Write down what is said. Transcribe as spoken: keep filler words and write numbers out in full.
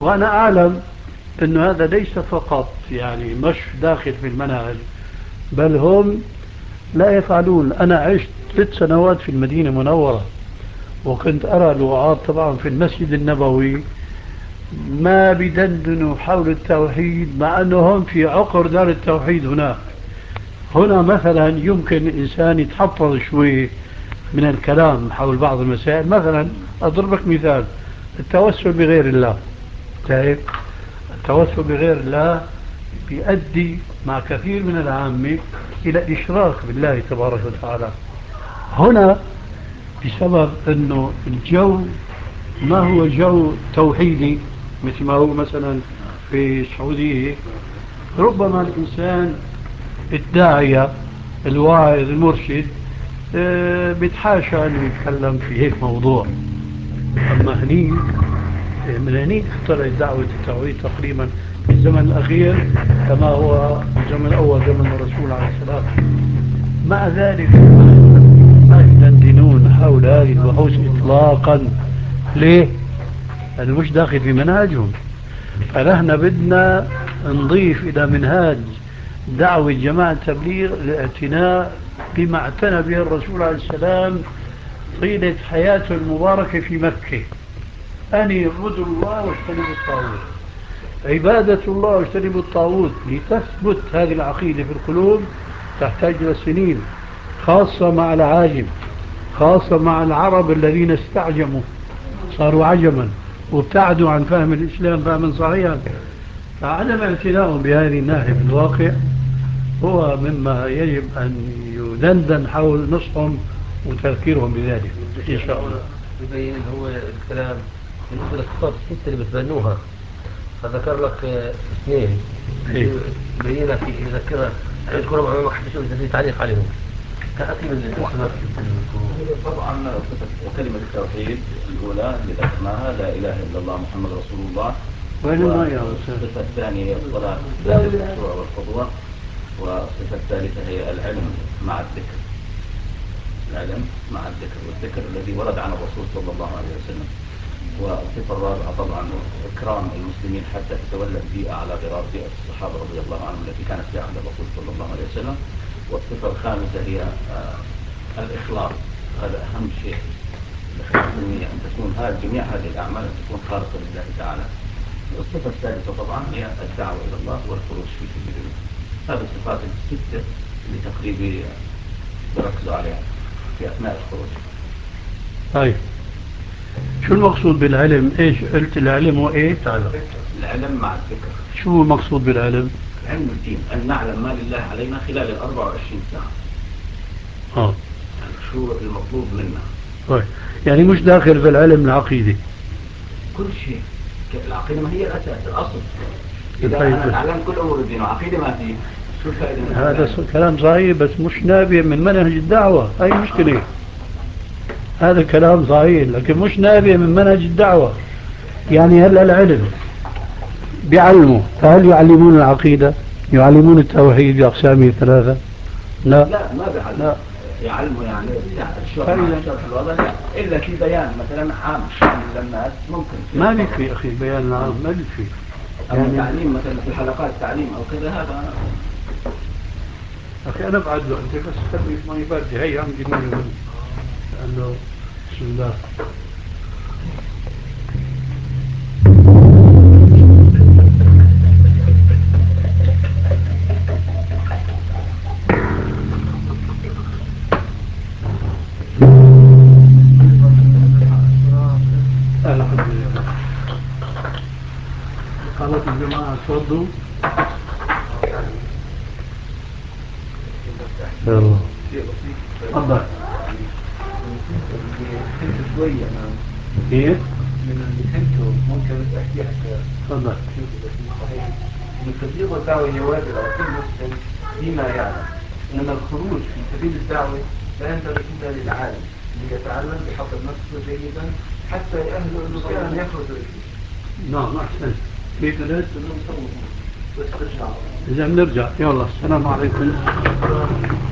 وأنا أعلم أن هذا ليس فقط يعني مش داخل في المنهج، بل هم لا يفعلون. أنا عشت ثلاث سنوات في المدينة المنورة، وكنت أرى الوعاظ طبعا في المسجد النبوي ما بدندنوا حول التوحيد، مع أنهم في عقر دار التوحيد. هناك هنا مثلا يمكن الإنسان يتحفظ شوي من الكلام حول بعض المسائل. مثلا أضربك مثال: التوسل بغير الله. تعرف التوسل بغير الله بيؤدي مع كثير من العامة إلى الإشراك بالله تبارك وتعالى. هنا بسبب أنه الجو ما هو جو توحيدي مثل ما هو مثلا في السعودية، ربما الإنسان الداعية الواعظ المرشد اه بتحاشى أن يتكلم في هيك موضوع. أما هني من هني اخترعت دعوة التوحيد تقريبا في الزمن الأخير كما هو في الزمن الأول زمن الرسول عليه السلام. مع ذلك ما يدندنون حول هذه البحوث إطلاقا. ليه؟ لأنه مش داخل في منهجهم. فنحن بدنا نضيف إلى منهاج دعوة جماعة التبليغ الاعتناء بما اعتنى به الرسول عليه السلام طيلة حياته المباركة في مكة: أن يعبدوا الله واجتنبوا الطاغوت، عبادة الله واجتنبوا الطاغوت. لتثبت هذه العقيدة في القلوب تحتاج إلى سنين، خاصة مع العاجم، خاصة مع العرب الذين استعجموا صاروا عجما وابتعدوا عن فهم الإسلام فهما صحيحا. فعدم اعتنائهم بهذه الناحية في الواقع هو مما يجب أن يدندن حول نصحهم وتذكيرهم بذلك إن شاء الله. يبين هو الكلام بالنسبة للصفات الستة اللي بتبنوها، فذكر لك اثنين يبينها في يذكرها يذكرهم أمامك حتى شو إذا تعليق عليهم. كأكل الصفات طبعا كلمة التوحيد الأولى اللي ذكرناها لا إله إلا الله محمد رسول الله، والصفة الثانية هي الصلاة ذات الخشوع والخضوع، والصفة الثالثة هي العلم مع الذكر، العلم مع الذكر والذكر الذي ورد عن الرسول صلى الله عليه وسلم. والصفة الرابعة طبعا إكرام المسلمين حتى تتولد بيئة على غرار بيئة الصحابة رضي الله عنهم التي كانت في عهد الرسول صلى الله عليه وسلم. والصفة الخامسة هي آه الإخلاص، هذا أهم شيء. الإخلاص أن تكون هذه جميع هذه الأعمال أن تكون خالصة لله تعالى. والصفة الثالثة طبعا هي الدعوة إلى الله والخروج في سبيل الله. هذه الصفات الستة اللي تقريبا بركزوا عليها في أثناء الخروج. طيب شو المقصود بالعلم؟ ايش قلت؟ العلم هو ايه؟ تعالى. العلم مع الذكر. شو المقصود بالعلم؟ علم الدين، أن نعلم ما لله علينا خلال الأربع وعشرين ساعة. اه يعني شو المطلوب منا. طيب يعني مش داخل في العلم العقيدة؟ كل شيء. العقيدة ما هي الأساس الأصل. إذا أنا تعلمت كل أمور الدين وعقيدة ما فيه شو الفائدة من هذا كلام صحيح بس مش نابع من منهج الدعوة. أي مشكلة؟ آه. هذا كلام صحيح لكن مش نابع من منهج الدعوة. يعني هلا العلم بيعلموا، فهل يعلمون العقيدة؟ يعلمون التوحيد بأقسامه الثلاثة؟ لا لا ما بيعلموا. لا يعلموا يعني الشرح الوضع لا، إلا في بيان مثلا عام للناس ممكن. ما بيكفي أخي البيان العام، ما بيكفي. يعني تعليم مثلا في حلقات تعليم أو كذا هذا. أخي أنا بعد له أنت بس خلي مي باردة هي عم جنوني لأنه بسم الله. الحمد لله. قالت الجماعة تفضلوا. يلا تفضل. فهمت شوية أنا. كيف؟ من اللي فهمته ممكن بس أحكي حتى. تفضل. صحيح. إن التبليغ والدعوة هي واجب على كل مسلم فيما يعلم، إنما الخروج في سبيل الدعوة لا ينبغي إلا للعالم ليتعلم بحفظ نفسه جيدا حتى يأهله إنه فعلا يخرج إليه. نعم أحسن. كيف لست؟ بس ترجع. إذا بنرجع يلا السلام عليكم.